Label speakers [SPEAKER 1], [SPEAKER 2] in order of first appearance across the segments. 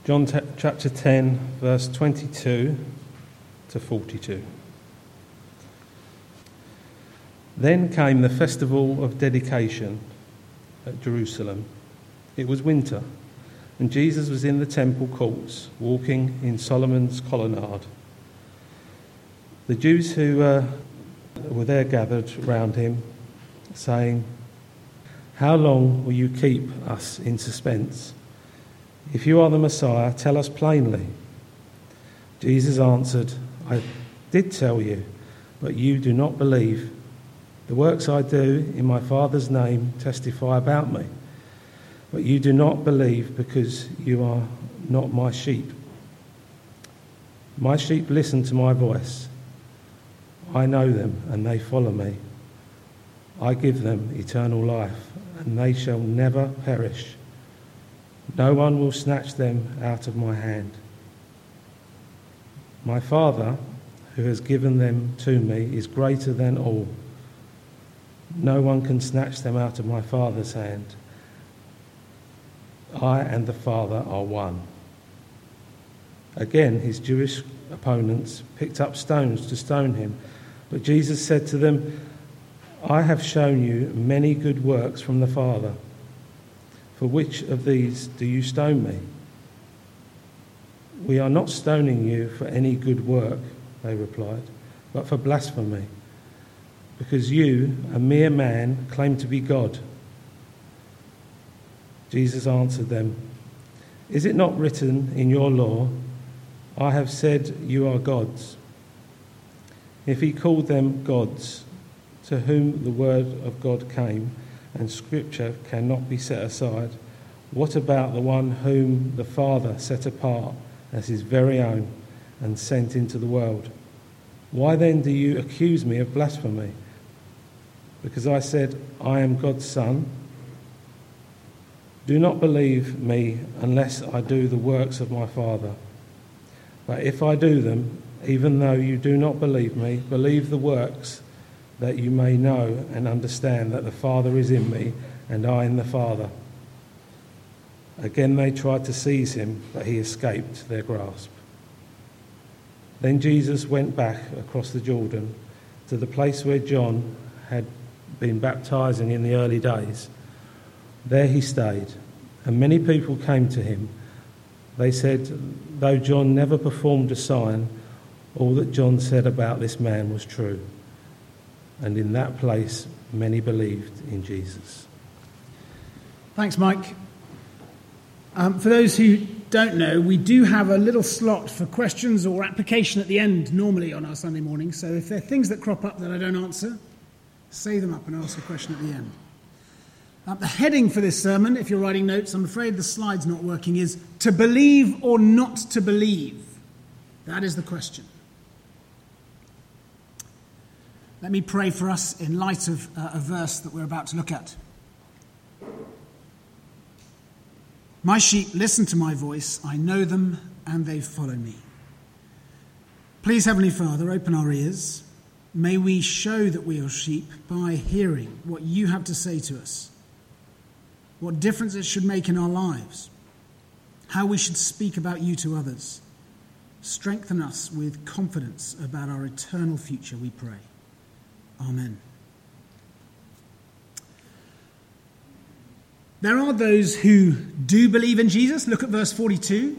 [SPEAKER 1] John chapter 10, verse 22 to 42. Then came the festival of dedication at Jerusalem. It was winter, and Jesus was in the temple courts, walking in Solomon's colonnade. The Jews who were there gathered round him, saying, "How long will you keep us in suspense? If you are the Messiah, tell us plainly." Jesus answered, "I did tell you, but you do not believe. The works I do in my Father's name testify about me, but you do not believe because you are not my sheep. My sheep listen to my voice. I know them and they follow me. I give them eternal life, and they shall never perish. No one will snatch them out of my hand. My Father, who has given them to me, is greater than all. No one can snatch them out of my Father's hand. I and the Father are one." Again, his Jewish opponents picked up stones to stone him, but Jesus said to them, "I have shown you many good works from the Father. For which of these do you stone me?" "We are not stoning you for any good work," they replied, "but for blasphemy, because you, a mere man, claim to be God." Jesus answered them, "Is it not written in your law, 'I have said you are gods'? If he called them gods, to whom the word of God came, and Scripture cannot be set aside, what about the one whom the Father set apart as his very own and sent into the world? Why then do you accuse me of blasphemy? Because I said, 'I am God's Son'? Do not believe me unless I do the works of my Father. But if I do them, even though you do not believe me, believe the works, that you may know and understand that the Father is in me and I in the Father." Again they tried to seize him, but he escaped their grasp. Then Jesus went back across the Jordan to the place where John had been baptizing in the early days. There he stayed, and many people came to him. They said, "Though John never performed a sign, all that John said about this man was true." And in that place, many believed in Jesus.
[SPEAKER 2] Thanks, Mike. For those who don't know, we do have a little slot for questions or application at the end normally on our Sunday morning. So if there are things that crop up that I don't answer, save them up and ask a question at the end. The heading for this sermon, if you're writing notes, I'm afraid the slide's not working, is "To believe or not to believe?" That is the question. Let me pray for us in light of a verse that we're about to look at. "My sheep listen to my voice. I know them and they follow me." Please, Heavenly Father, open our ears. May we show that we are sheep by hearing what you have to say to us, what difference it should make in our lives, how we should speak about you to others. Strengthen us with confidence about our eternal future, we pray. Amen. There are those who do believe in Jesus. Look at verse 42.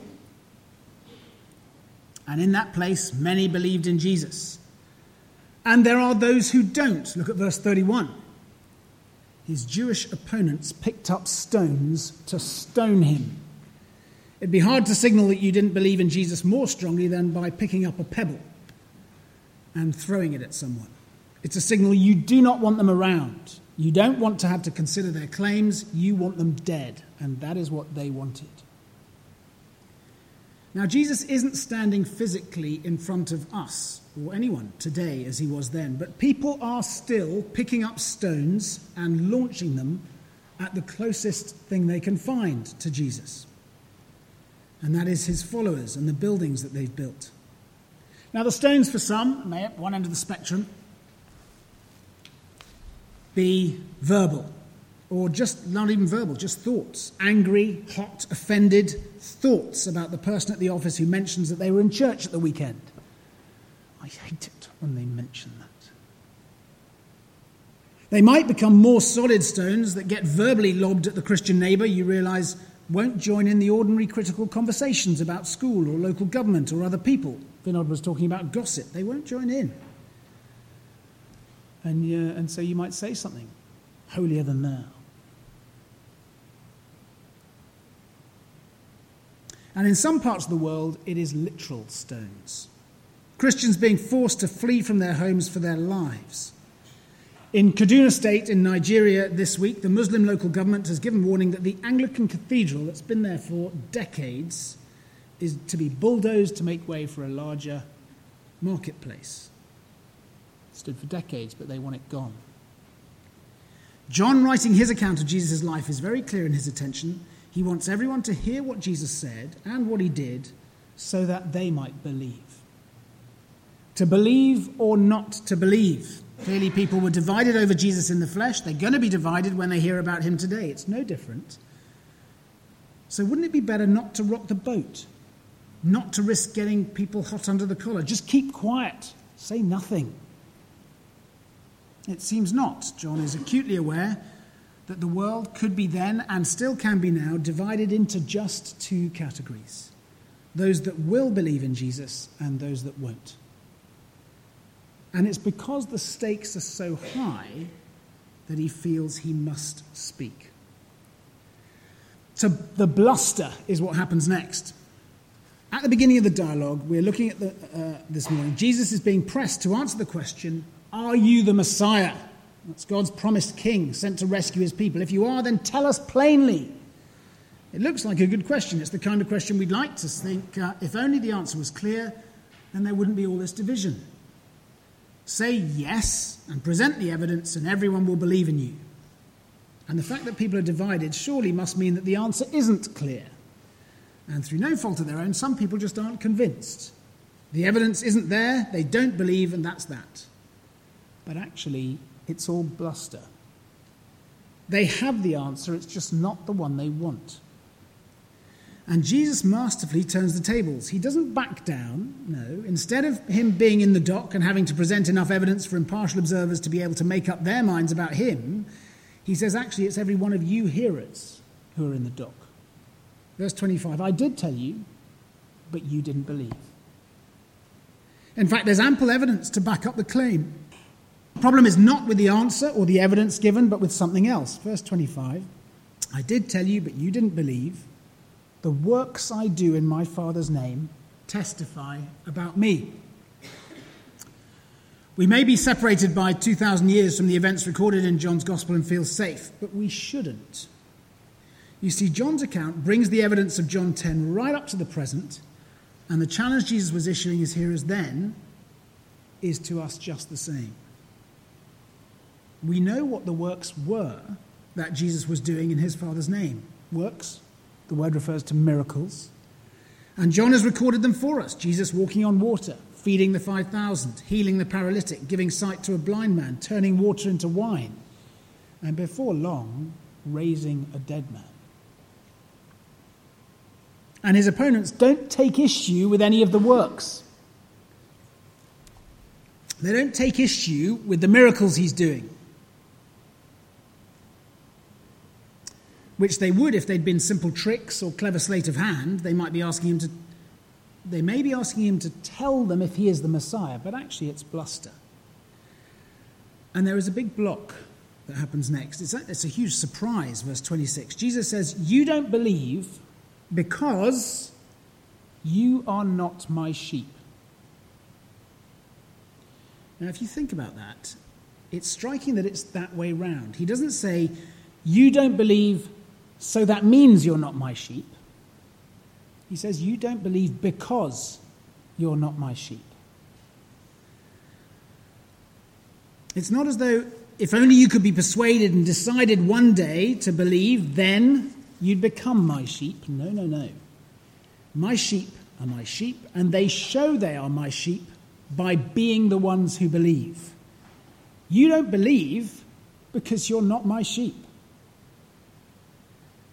[SPEAKER 2] "And in that place, many believed in Jesus. And there are those who don't." Look at verse 31. His Jewish opponents picked up stones to stone him. It'd be hard to signal that you didn't believe in Jesus more strongly than by picking up a pebble and throwing it at someone. It's a signal you do not want them around. You don't want to have to consider their claims. You want them dead. And that is what they wanted. Now, Jesus isn't standing physically in front of us or anyone today as he was then, but people are still picking up stones and launching them at the closest thing they can find to Jesus. And that is his followers and the buildings that they've built. Now, the stones for some may at one end of the spectrum be verbal or just not even verbal, just thoughts. Angry, hot, offended thoughts about the person at the office who mentions that they were in church at the weekend. I hate it when they mention that. They might become more solid stones that get verbally lobbed at the Christian neighbour you realise won't join in the ordinary critical conversations about school or local government or other people. Vinod was talking about gossip. They won't join in. And so you might say something holier than thou. And in some parts of the world, it is literal stones. Christians being forced to flee from their homes for their lives. In Kaduna State in Nigeria this week, the Muslim local government has given warning that the Anglican cathedral that's been there for decades is to be bulldozed to make way for a larger marketplace. It stood for decades, but they want it gone. John, writing his account of Jesus' life, is very clear in his attention. He wants everyone to hear what Jesus said and what he did so that they might believe. To believe or not to believe. Clearly people were divided over Jesus in the flesh. They're going to be divided when they hear about him today. It's no different. So wouldn't it be better not to rock the boat? Not to risk getting people hot under the collar? Just keep quiet. Say nothing. It seems not. John is acutely aware that the world could be then, and still can be now, divided into just two categories. Those that will believe in Jesus and those that won't. And it's because the stakes are so high that he feels he must speak. So the bluster is what happens next. At the beginning of the dialogue, we're looking at this morning, Jesus is being pressed to answer the question, are you the Messiah? That's God's promised king sent to rescue his people. If you are, then tell us plainly. It looks like a good question. It's the kind of question we'd like to think, if only the answer was clear, then there wouldn't be all this division. Say yes and present the evidence and everyone will believe in you. And the fact that people are divided surely must mean that the answer isn't clear. And through no fault of their own, some people just aren't convinced. The evidence isn't there, they don't believe, and that's that. But actually, it's all bluster. They have the answer, it's just not the one they want. And Jesus masterfully turns the tables. He doesn't back down, no. Instead of him being in the dock and having to present enough evidence for impartial observers to be able to make up their minds about him, he says, actually, it's every one of you hearers who are in the dock. Verse 25, I did tell you, but you didn't believe. In fact, there's ample evidence to back up the claim. The problem is not with the answer or the evidence given, but with something else. Verse 25, I did tell you, but you didn't believe. The works I do in my Father's name testify about me. We may be separated by 2,000 years from the events recorded in John's Gospel and feel safe, but we shouldn't. You see, John's account brings the evidence of John 10 right up to the present, and the challenge Jesus was issuing his hearers then is to us just the same. We know what the works were that Jesus was doing in his Father's name. Works, the word refers to miracles. And John has recorded them for us. Jesus walking on water, feeding the 5,000, healing the paralytic, giving sight to a blind man, turning water into wine, and before long, raising a dead man. And his opponents don't take issue with any of the works. They don't take issue with the miracles he's doing, which they would if they'd been simple tricks or clever sleight of hand. They may be asking him to tell them if he is the Messiah, but actually it's bluster. And there is a big block that happens next. It's a huge surprise, verse 26. Jesus says, you don't believe because you are not my sheep. Now, if you think about that, it's striking that it's that way round. He doesn't say, you don't believe, so that means you're not my sheep. He says, you don't believe because you're not my sheep. It's not as though if only you could be persuaded and decided one day to believe, then you'd become my sheep. No, no, no. My sheep are my sheep, and they show they are my sheep by being the ones who believe. You don't believe because you're not my sheep.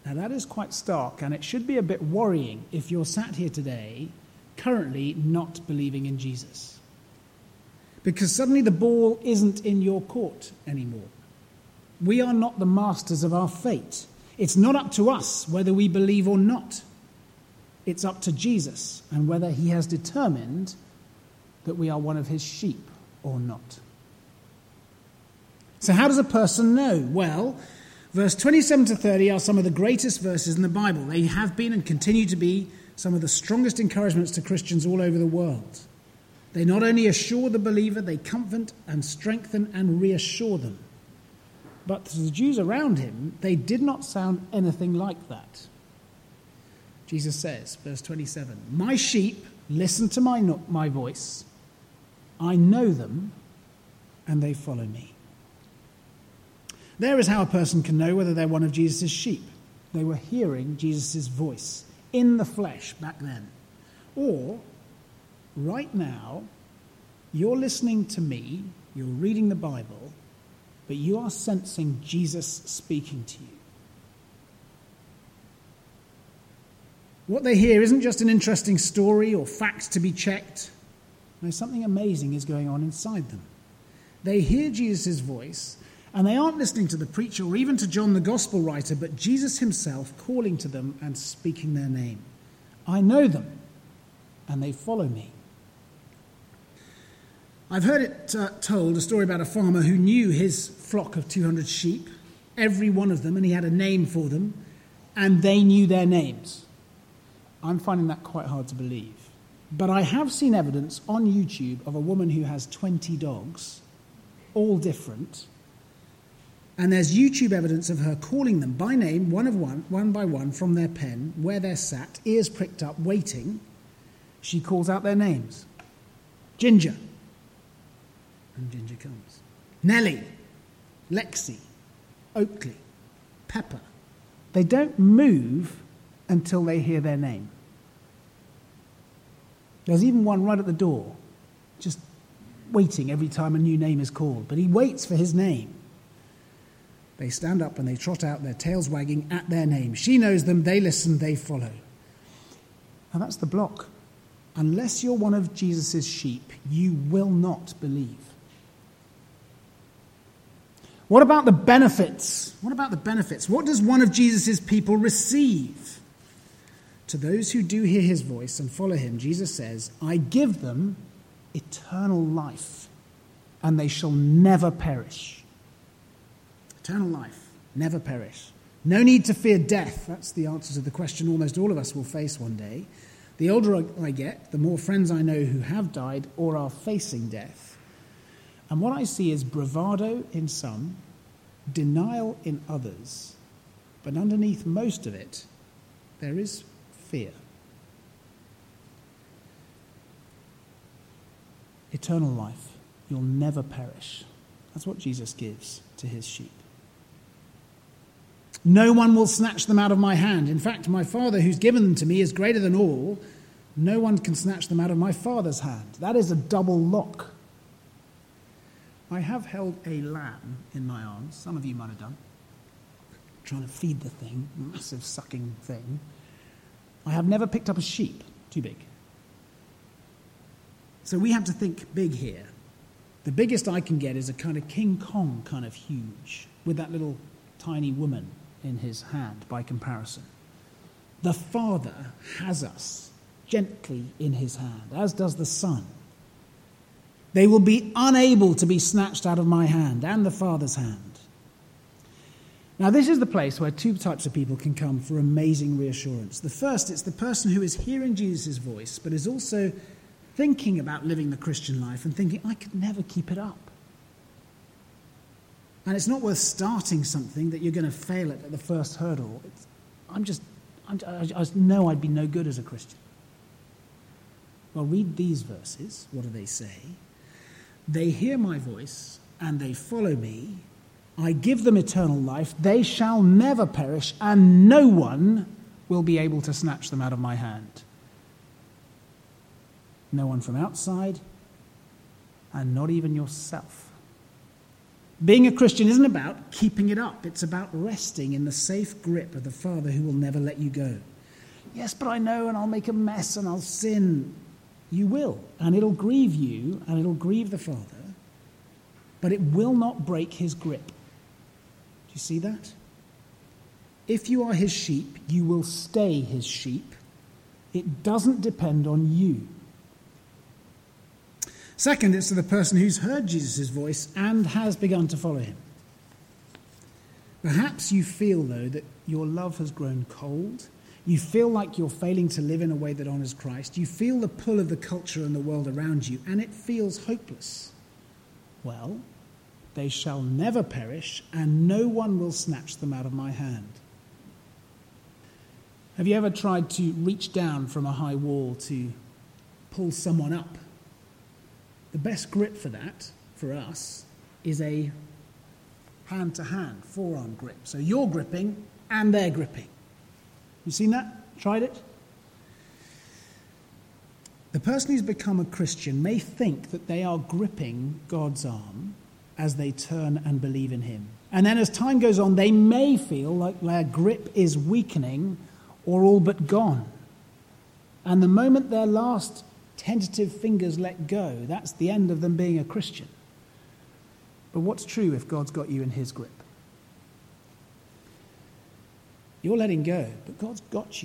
[SPEAKER 2] Now that is quite stark, and it should be a bit worrying if you're sat here today currently not believing in Jesus. Because suddenly the ball isn't in your court anymore. We are not the masters of our fate. It's not up to us whether we believe or not. It's up to Jesus and whether he has determined that we are one of his sheep or not. So how does a person know? Well, verse 27 to 30 are some of the greatest verses in the Bible. They have been and continue to be some of the strongest encouragements to Christians all over the world. They not only assure the believer, they comfort and strengthen and reassure them. But to the Jews around him, they did not sound anything like that. Jesus says, verse 27, "My sheep listen to my voice. I know them, and they follow me." There is how a person can know whether they're one of Jesus' sheep. They were hearing Jesus' voice in the flesh back then. Or, right now, you're listening to me, you're reading the Bible, but you are sensing Jesus speaking to you. What they hear isn't just an interesting story or facts to be checked. No, something amazing is going on inside them. They hear Jesus' voice, and they aren't listening to the preacher or even to John the gospel writer, but Jesus himself calling to them and speaking their name. I know them, and they follow me. I've heard it told, a story about a farmer who knew his flock of 200 sheep, every one of them, and he had a name for them, and they knew their names. I'm finding that quite hard to believe. But I have seen evidence on YouTube of a woman who has 20 dogs, all different, and there's YouTube evidence of her calling them by name, one by one, from their pen, where they're sat, ears pricked up, waiting. She calls out their names. Ginger. And Ginger comes. Nellie, Lexi, Oakley, Pepper. They don't move until they hear their name. There's even one right at the door, just waiting every time a new name is called. But he waits for his name. They stand up and they trot out, their tails wagging at their name. She knows them, they listen, they follow. Now that's the block. Unless you're one of Jesus' sheep, you will not believe. What about the benefits? What about the benefits? What does one of Jesus' people receive? To those who do hear his voice and follow him, Jesus says, I give them eternal life, and they shall never perish. Eternal life, never perish. No need to fear death. That's the answer to the question almost all of us will face one day. The older I get, the more friends I know who have died or are facing death. And what I see is bravado in some, denial in others, but underneath most of it, there is fear. Eternal life, you'll never perish. That's what Jesus gives to his sheep. No one will snatch them out of my hand. In fact, my Father who's given them to me is greater than all. No one can snatch them out of my Father's hand. That is a double lock. I have held a lamb in my arms. Some of you might have done. Trying to feed the thing, massive sucking thing. I have never picked up a sheep, too big. So we have to think big here. The biggest I can get is a kind of King Kong kind of huge, with that little tiny woman in his hand by comparison. The Father has us gently in his hand, as does the Son. They will be unable to be snatched out of my hand and the Father's hand. Now, this is the place where two types of people can come for amazing reassurance. The first, it's the person who is hearing Jesus' voice, but is also thinking about living the Christian life and thinking, I could never keep it up. And it's not worth starting something that you're going to fail at the first hurdle. I just know I'd be no good as a Christian. Well, read these verses. What do they say? They hear my voice and they follow me. I give them eternal life. They shall never perish, and no one will be able to snatch them out of my hand. No one from outside, and not even yourself. Being a Christian isn't about keeping it up. It's about resting in the safe grip of the Father who will never let you go. Yes, but I know, and I'll make a mess and I'll sin. You will, and it'll grieve you, and it'll grieve the Father, but it will not break his grip. Do you see that? If you are his sheep, you will stay his sheep. It doesn't depend on you. Second, it's to the person who's heard Jesus' voice and has begun to follow him. Perhaps you feel, though, that your love has grown cold. You feel like you're failing to live in a way that honours Christ. You feel the pull of the culture and the world around you, and it feels hopeless. Well, they shall never perish, and no one will snatch them out of my hand. Have you ever tried to reach down from a high wall to pull someone up? The best grip for that, for us, is a hand-to-hand, forearm grip. So you're gripping and they're gripping. You seen that? Tried it? The person who's become a Christian may think that they are gripping God's arm as they turn and believe in him. And then as time goes on, they may feel like their grip is weakening or all but gone. And the moment their last tentative fingers let go, that's the end of them being a Christian. But what's true if God's got you in his grip? You're letting go, but God's got you.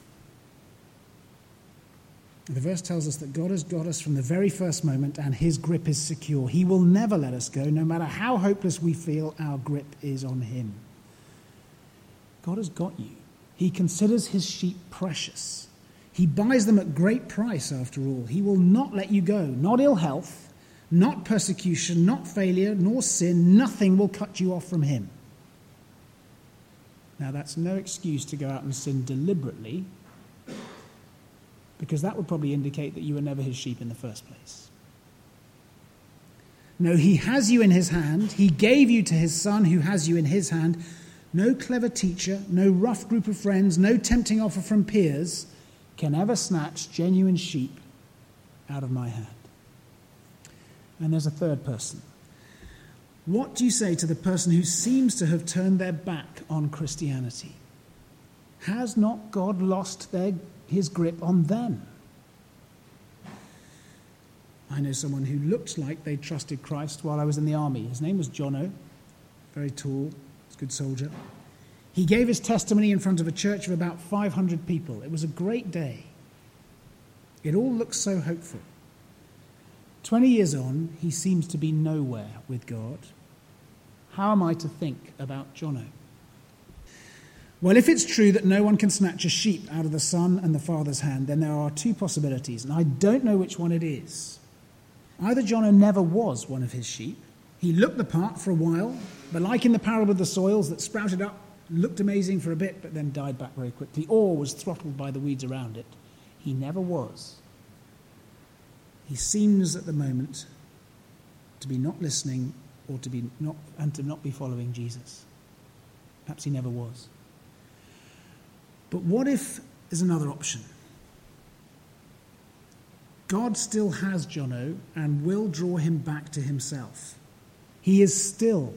[SPEAKER 2] The verse tells us that God has got us from the very first moment, and his grip is secure. He will never let us go. No matter how hopeless we feel, our grip is on him. God has got you. He considers his sheep precious. He buys them at great price, after all. He will not let you go. Not ill health, not persecution, not failure, nor sin. Nothing will cut you off from him. Now, that's no excuse to go out and sin deliberately, because that would probably indicate that you were never his sheep in the first place. No, he has you in his hand. He gave you to his Son who has you in his hand. No clever teacher, no rough group of friends, no tempting offer from peers can ever snatch genuine sheep out of my hand. And there's a third person. What do you say to the person who seems to have turned their back on Christianity? Has not God lost his grip on them? I know someone who looked like they trusted Christ while I was in the army. His name was Jono, very tall, a good soldier. He gave his testimony in front of a church of about 500 people. It was a great day. It all looks so hopeful. 20 years on, he seems to be nowhere with God. How am I to think about Jono? Well, if it's true that no one can snatch a sheep out of the Son and the Father's hand, then there are two possibilities, and I don't know which one it is. Either Jono never was one of his sheep. He looked the part for a while, but like in the parable of the soils that sprouted up, looked amazing for a bit, but then died back very quickly, or was throttled by the weeds around it. He never was. He seems at the moment to be not listening or to not be following Jesus. Perhaps he never was. But what if there's another option? God still has Jono and will draw him back to himself. He is still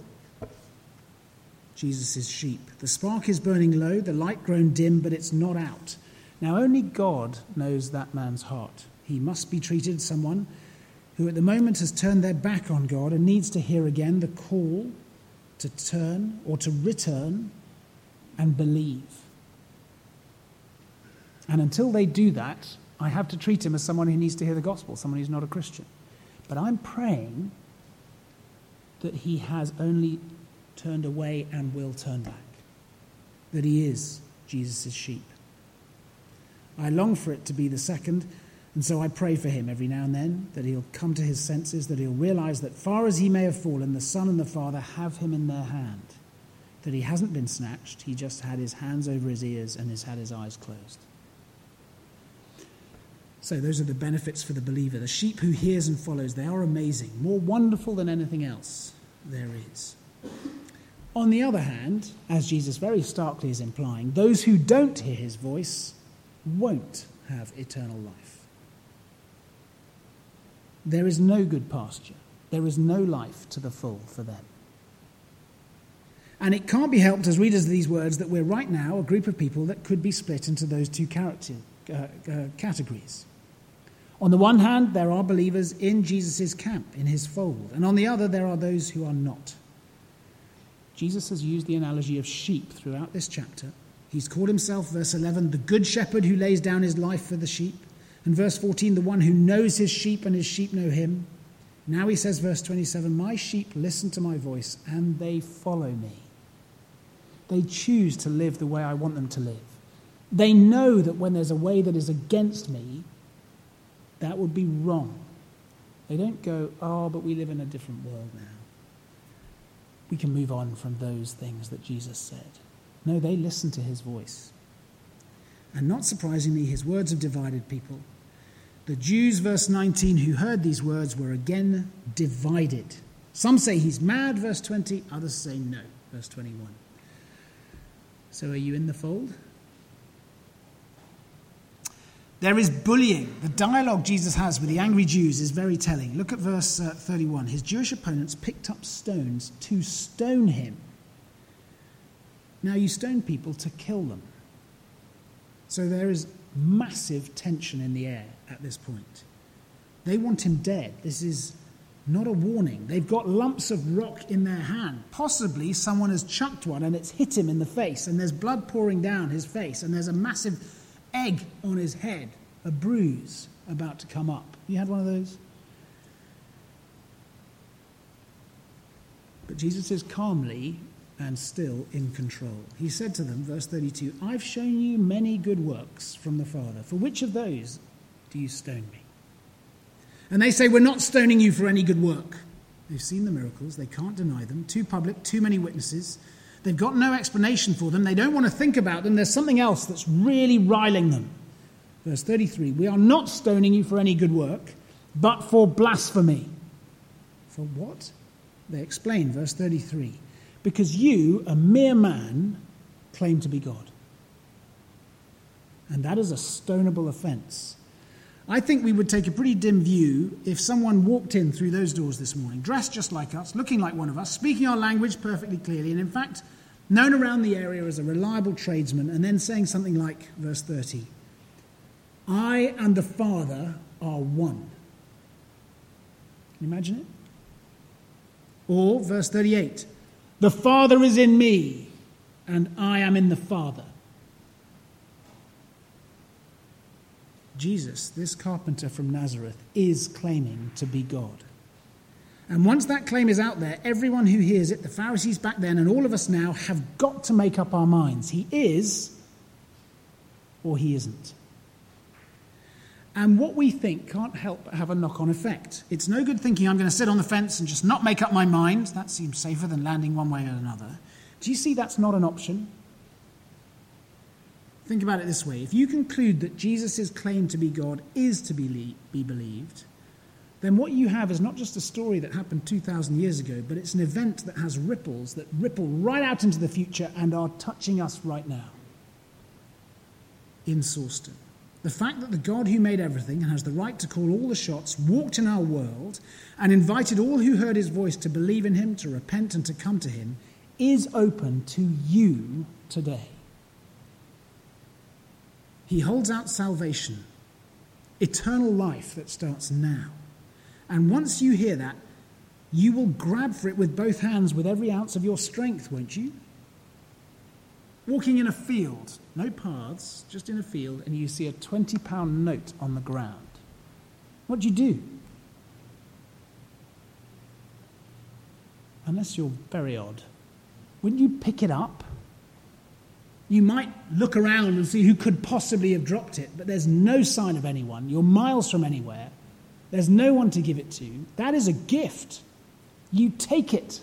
[SPEAKER 2] Jesus' sheep. The spark is burning low, the light grown dim, but it's not out. Now only God knows that man's heart. He must be treated as someone who at the moment has turned their back on God and needs to hear again the call to turn or to return and believe. And until they do that, I have to treat him as someone who needs to hear the gospel, someone who's not a Christian. But I'm praying that he has only turned away and will turn back, that he is Jesus' sheep. I long for it to be the second, and so I pray for him every now and then, that he'll come to his senses, that he'll realize that far as he may have fallen, the Son and the Father have him in their hand, that he hasn't been snatched, he just had his hands over his ears and has had his eyes closed. So those are the benefits for the believer. The sheep who hears and follows, they are amazing, more wonderful than anything else there is. On the other hand, as Jesus very starkly is implying, those who don't hear his voice won't have eternal life. There is no good pasture. There is no life to the full for them. And it can't be helped as readers of these words that we're right now a group of people that could be split into those two categories. On the one hand, there are believers in Jesus' camp, in his fold. And on the other, there are those who are not. Jesus has used the analogy of sheep throughout this chapter. He's called himself, verse 11, the good shepherd who lays down his life for the sheep. And verse 14, the one who knows his sheep and his sheep know him. Now he says, verse 27, my sheep listen to my voice and they follow me. They choose to live the way I want them to live. They know that when there's a way that is against me, that would be wrong. They don't go, oh, but we live in a different world now. We can move on from those things that Jesus said. No, they listen to his voice. And not surprisingly, his words have divided people. The Jews, verse 19, who heard these words were again divided. Some say he's mad, verse 20. Others say no, verse 21. So are you in the fold? There is bullying. The dialogue Jesus has with the angry Jews is very telling. Look at verse 31. His Jewish opponents picked up stones to stone him. Now you stone people to kill them. So there is massive tension in the air at this point. They want him dead. This is not a warning. They've got lumps of rock in their hand. Possibly someone has chucked one and it's hit him in the face and there's blood pouring down his face and there's a massive egg on his head, a bruise about to come up. You had one of those? But Jesus is calmly and still in control. He said to them, verse 32, I've shown you many good works from the Father. For which of those do you stone me? And they say, we're not stoning you for any good work. They've seen the miracles. They can't deny them. Too public, too many witnesses. They've got no explanation for them. They don't want to think about them. There's something else that's really riling them. Verse 33, we are not stoning you for any good work, but for blasphemy. For what? They explain, verse 33, because you, a mere man, claim to be God. And that is a stonable offence. I think we would take a pretty dim view if someone walked in through those doors this morning, dressed just like us, looking like one of us, speaking our language perfectly clearly, and in fact, known around the area as a reliable tradesman, and then saying something like, verse 30, I and the Father are one. Can you imagine it? Or, verse 38, the Father is in me, and I am in the Father. Jesus, this carpenter from Nazareth, is claiming to be God. And once that claim is out there, everyone who hears it, the Pharisees back then and all of us now, have got to make up our minds. He is, or he isn't. And what we think can't help but have a knock-on effect. It's no good thinking I'm going to sit on the fence and just not make up my mind. That seems safer than landing one way or another. Do you see that's not an option? Think about it this way. If you conclude that Jesus' claim to be God is to be believed, then what you have is not just a story that happened 2,000 years ago, but it's an event that has ripples that ripple right out into the future and are touching us right now. In Sawston. The fact that the God who made everything and has the right to call all the shots walked in our world and invited all who heard his voice to believe in him, to repent and to come to him, is open to you today. He holds out salvation, eternal life that starts now. And once you hear that, you will grab for it with both hands with every ounce of your strength, won't you? Walking in a field, no paths, just in a field, and you see a £20 note on the ground. What do you do? Unless you're very odd, wouldn't you pick it up? You might look around and see who could possibly have dropped it, but there's no sign of anyone. You're miles from anywhere. There's no one to give it to. That is a gift. You take it.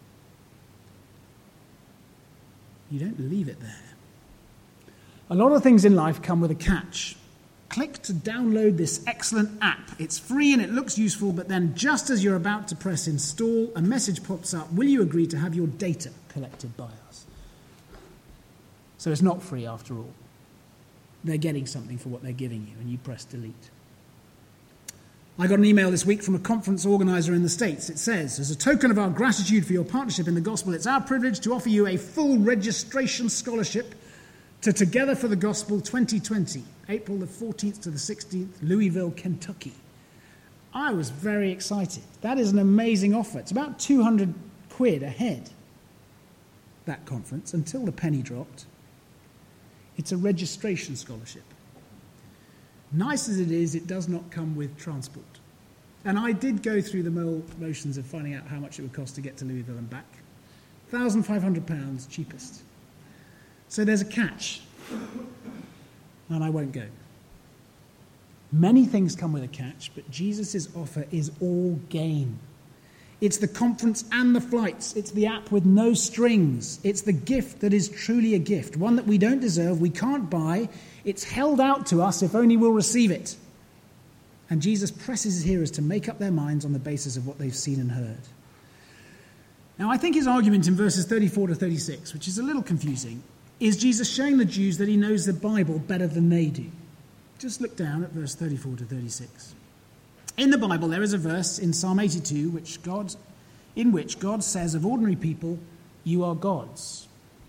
[SPEAKER 2] You don't leave it there. A lot of things in life come with a catch. Click to download this excellent app. It's free and it looks useful, but then just as you're about to press install, a message pops up. Will you agree to have your data collected by us? So it's not free after all. They're getting something for what they're giving you, and you press delete. I got an email this week from a conference organizer in the States. It says, as a token of our gratitude for your partnership in the gospel, it's our privilege to offer you a full registration scholarship to Together for the Gospel 2020, April the 14th to the 16th, Louisville, Kentucky. I was very excited. That is an amazing offer. It's about 200 quid a head, that conference, until the penny dropped. It's a registration scholarship. Nice as it is, it does not come with transport. And I did go through the motions of finding out how much it would cost to get to Louisville and back. £1,500 cheapest. So there's a catch. And I won't go. Many things come with a catch, but Jesus' offer is all gain. It's the conference and the flights. It's the app with no strings. It's the gift that is truly a gift, one that we don't deserve, we can't buy. It's held out to us if only we'll receive it. And Jesus presses his hearers to make up their minds on the basis of what they've seen and heard. Now, I think his argument in verses 34 to 36, which is a little confusing, is Jesus showing the Jews that he knows the Bible better than they do. Just look down at verse 34 to 36. In the Bible, there is a verse in Psalm 82 in which God says of ordinary people, you are gods.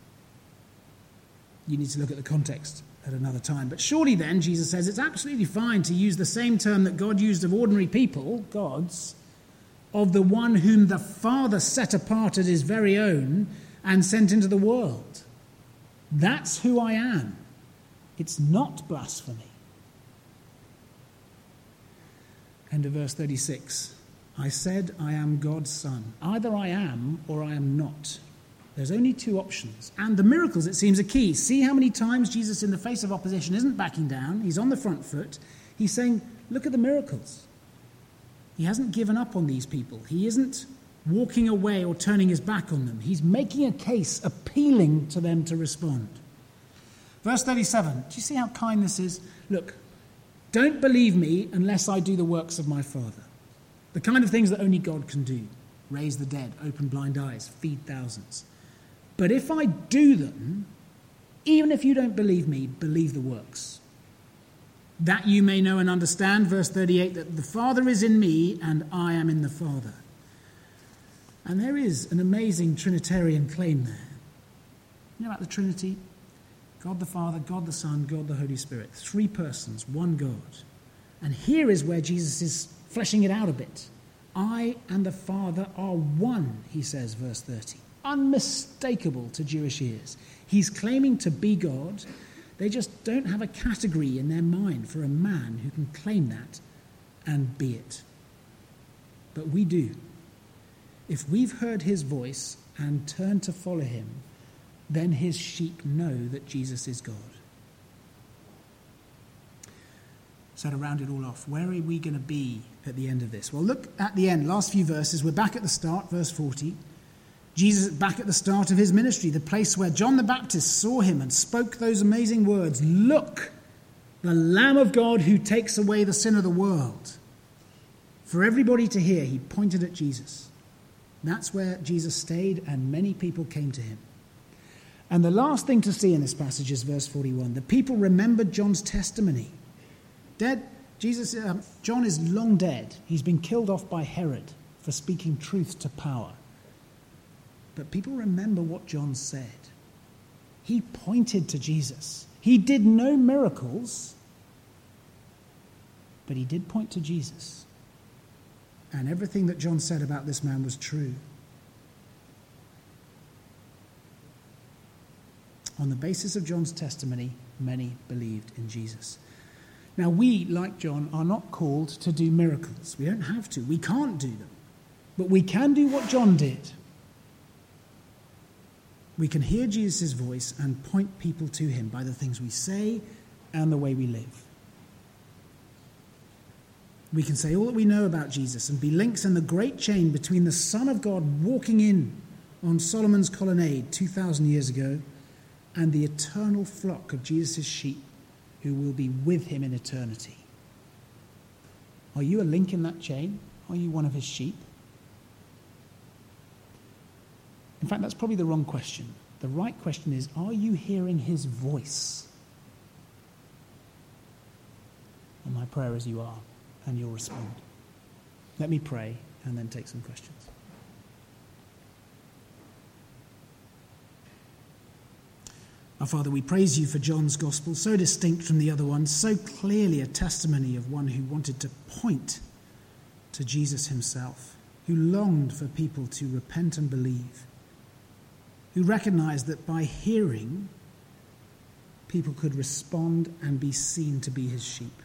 [SPEAKER 2] You need to look at the context at another time. But surely then, Jesus says, it's absolutely fine to use the same term that God used of ordinary people, gods, of the one whom the Father set apart as his very own and sent into the world. That's who I am. It's not blasphemy. End of verse 36. I said I am God's son. Either I am or I am not. There's only two options. And the miracles, it seems, are key. See how many times Jesus, in the face of opposition, isn't backing down. He's on the front foot. He's saying, look at the miracles. He hasn't given up on these people. He isn't walking away or turning his back on them. He's making a case, appealing to them to respond. Verse 37. Do you see how kind this is? Look, don't believe me unless I do the works of my Father. The kind of things that only God can do. Raise the dead, open blind eyes, feed thousands. But if I do them, even if you don't believe me, believe the works. That you may know and understand, verse 38, that the Father is in me and I am in the Father. And there is an amazing Trinitarian claim there. You know about the Trinity? God the Father, God the Son, God the Holy Spirit. Three persons, one God. And here is where Jesus is fleshing it out a bit. I and the Father are one, he says, verse 30. Unmistakable to Jewish ears. He's claiming to be God. They just don't have a category in their mind for a man who can claim that and be it. But we do. If we've heard his voice and turned to follow him, then his sheep know that Jesus is God. So to round it all off, where are we going to be at the end of this? Well, look at the end, last few verses. We're back at the start, verse 40. Jesus back at the start of his ministry, the place where John the Baptist saw him and spoke those amazing words. Look, the Lamb of God who takes away the sin of the world. For everybody to hear, he pointed at Jesus. That's where Jesus stayed, and many people came to him. And the last thing to see in this passage is verse 41. The people remembered John's testimony. John is long dead. He's been killed off by Herod for speaking truth to power. But people remember what John said. He pointed to Jesus. He did no miracles, but he did point to Jesus. And everything that John said about this man was true. On the basis of John's testimony, many believed in Jesus. Now, we, like John, are not called to do miracles. We don't have to. We can't do them. But we can do what John did. We can hear Jesus' voice and point people to him by the things we say and the way we live. We can say all that we know about Jesus and be links in the great chain between the Son of God walking in on Solomon's colonnade 2,000 years ago and the eternal flock of Jesus' sheep who will be with him in eternity. Are you a link in that chain? Are you one of his sheep? In fact, that's probably the wrong question. The right question is, are you hearing his voice? And my prayer is you are, and you'll respond. Let me pray and then take some questions. Our Father, we praise you for John's gospel, so distinct from the other ones, so clearly a testimony of one who wanted to point to Jesus himself, who longed for people to repent and believe, who recognized that by hearing, people could respond and be seen to be his sheep.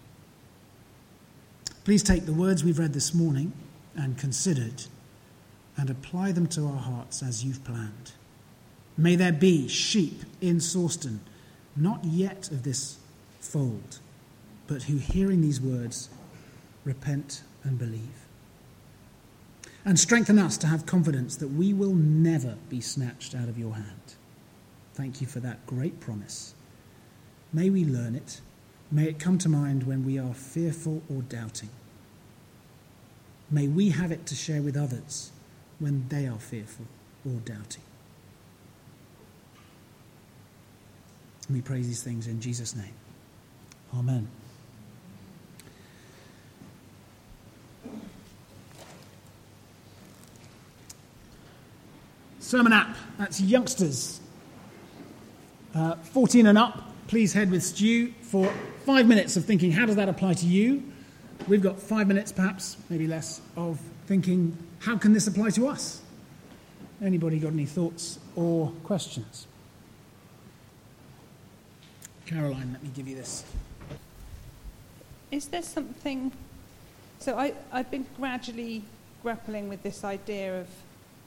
[SPEAKER 2] Please take the words we've read this morning and considered and apply them to our hearts as you've planned. May there be sheep in Sawston, not yet of this fold, but who, hearing these words, repent and believe. And strengthen us to have confidence that we will never be snatched out of your hand. Thank you for that great promise. May we learn it. May it come to mind when we are fearful or doubting. May we have it to share with others when they are fearful or doubting. We praise these things in Jesus' name. Amen. Sermon app, that's youngsters. 14 and up, please head with Stu for 5 minutes of thinking, how does that apply to you? We've got 5 minutes, perhaps, maybe less, of thinking, how can this apply to us? Anybody got any thoughts or questions? Caroline, let me give you this.
[SPEAKER 3] Is there something... So I've been gradually grappling with this idea of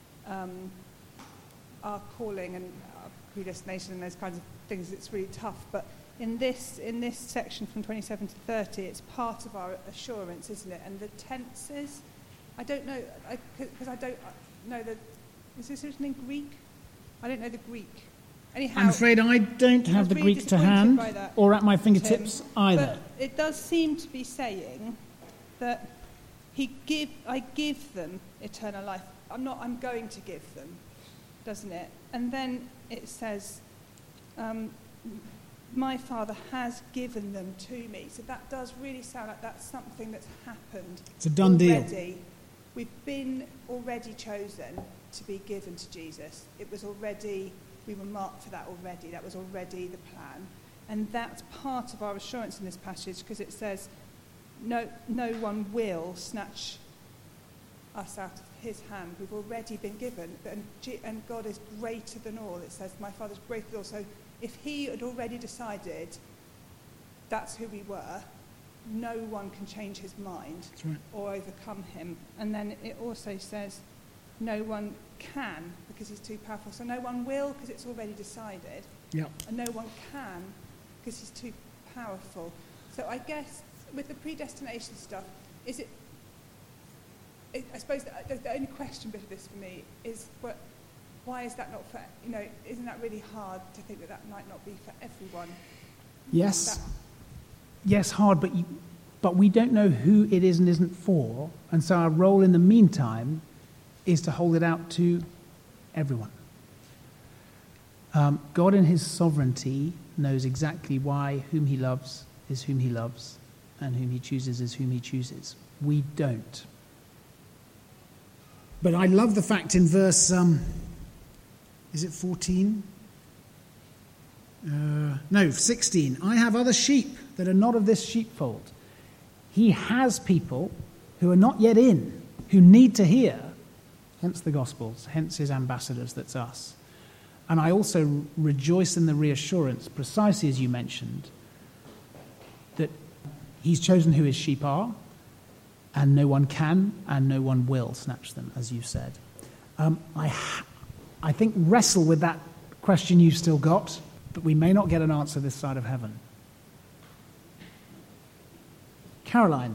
[SPEAKER 3] our calling and our predestination and those kinds of things. It's really tough. But in this section from 27 to 30, it's part of our assurance, isn't it? And the tenses, I don't know, because I don't know the... Is this written in Greek? I don't know the Greek. Anyhow,
[SPEAKER 2] I'm afraid I don't have the Greek to hand or at my fingertips either.
[SPEAKER 3] But it does seem to be saying that I give them eternal life. I'm going to give them, doesn't it? And then it says, my Father has given them to me. So that does really sound like that's something that's happened.
[SPEAKER 2] It's a done deal.
[SPEAKER 3] We've been already chosen to be given to Jesus. It was already... We were marked for that already. That was already the plan. And that's part of our assurance in this passage, because it says, no one will snatch us out of his hand. We've already been given. And God is greater than all. It says, my Father's greater than all. So if he had already decided that's who we were, no one can change his mind or overcome him. And then it also says, no one can because he's too powerful. So no one will because it's already decided.
[SPEAKER 2] Yep.
[SPEAKER 3] And no one can because he's too powerful. So I guess with the predestination stuff, I suppose the only question bit of this for me is, why is that not for, isn't that really hard to think that might not be for everyone?
[SPEAKER 2] Yes. Yes, hard, but we don't know who it is and isn't for. And so our role in the meantime is to hold it out to everyone. God in his sovereignty knows exactly why whom he loves is whom he loves and whom he chooses is whom he chooses. We don't. But I love the fact in verse, is it 14? No, 16. I have other sheep that are not of this sheepfold. He has people who are not yet in, who need to hear. Hence the Gospels, hence his ambassadors, that's us. And I also rejoice in the reassurance, precisely as you mentioned, that he's chosen who his sheep are, and no one can and no one will snatch them, as you said. I think wrestle with that question you've still got, but we may not get an answer this side of heaven. Caroline.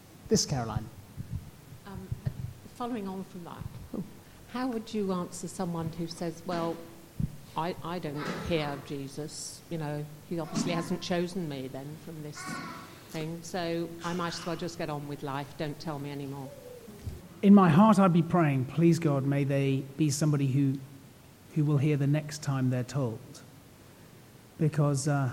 [SPEAKER 4] Following on from that, how would you answer someone who says, well, I don't hear Jesus, he obviously hasn't chosen me then from this thing, so I might as well just get on with life, don't tell me anymore.
[SPEAKER 2] In my heart I'd be praying, please God, may they be somebody who will hear the next time they're told. Because I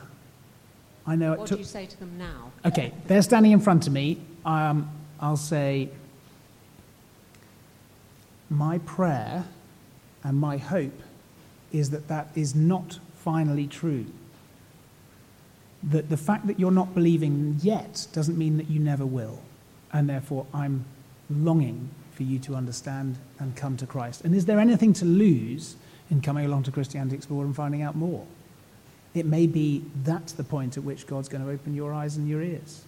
[SPEAKER 2] know
[SPEAKER 4] what do you say to them now?
[SPEAKER 2] Okay, they're standing in front of me. I'll say, my prayer and my hope is that that is not finally true. That the fact that you're not believing yet doesn't mean that you never will. And therefore, I'm longing for you to understand and come to Christ. And is there anything to lose in coming along to Christianity Explored and finding out more? It may be that's the point at which God's going to open your eyes and your ears.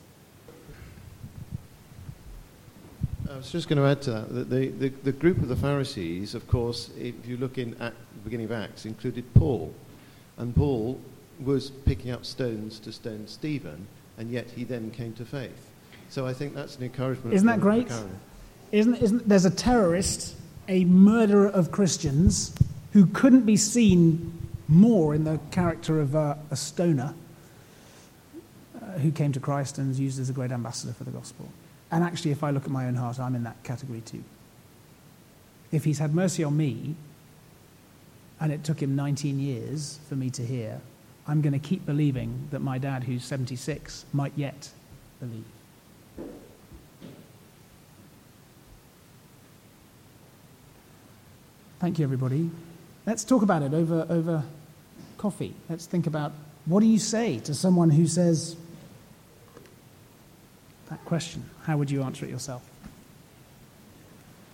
[SPEAKER 5] I was just going to add to that the group of the Pharisees, of course, if you look in at the beginning of Acts, included Paul. And Paul was picking up stones to stone Stephen, and yet he then came to faith. So I think that's an encouragement.
[SPEAKER 2] Isn't that great? Isn't there's a terrorist, a murderer of Christians, who couldn't be seen more in the character of a stoner, who came to Christ and was used as a great ambassador for the gospel. And actually, if I look at my own heart, I'm in that category too. If he's had mercy on me, and it took him 19 years for me to hear, I'm going to keep believing that my dad, who's 76, might yet believe. Thank you, everybody. Let's talk about it over coffee. Let's think about, what do you say to someone who says that question? How would you answer it yourself?